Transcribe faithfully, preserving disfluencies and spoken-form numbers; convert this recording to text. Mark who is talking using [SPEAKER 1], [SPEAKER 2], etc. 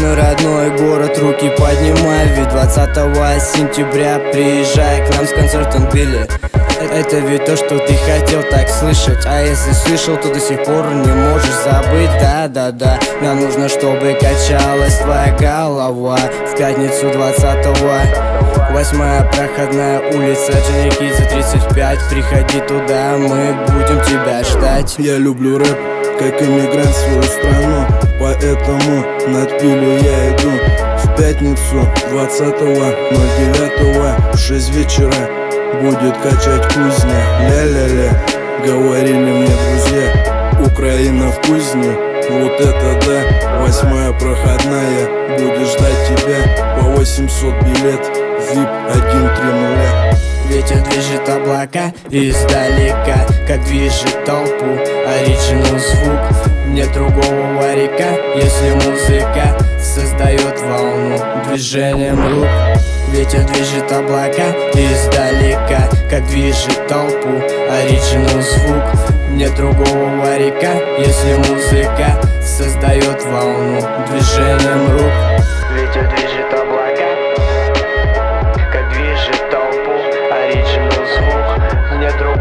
[SPEAKER 1] мой родной город, руки поднимай, ведь двадцатого сентября приезжай к нам с концертом Билли. Это ведь то, что ты хотел так слышать. А если слышал, то до сих пор не можешь забыть. Да-да-да, нам нужно, чтобы качалась твоя голова. В пятницу двадцатого восьмая проходная улица, Дженеркидзе тридцать пять. Приходи туда, мы будем тебя ждать.
[SPEAKER 2] Я люблю рэп, как иммигрант, свою страну, поэтому над пилю я иду. В пятницу двадцатого девятого в шесть вечера будет качать кузня. Ля-ля-ля, говорили мне друзья, Украина в кузне. Вот это да, восьмая проходная будет ждать тебя. По восемьсот билет, вип один три нуля.
[SPEAKER 1] Ветер движет облака издалека, как движет толпу оригинал звук. Нет другого варика, если музыка создает волну движением рук. Ветер движет облака издалека, как движет толпу оригинал звук. Нет другого варика, если музыка создает волну движением рук. Ветер движет облака, как движет толпу оригинал звук. Нет другого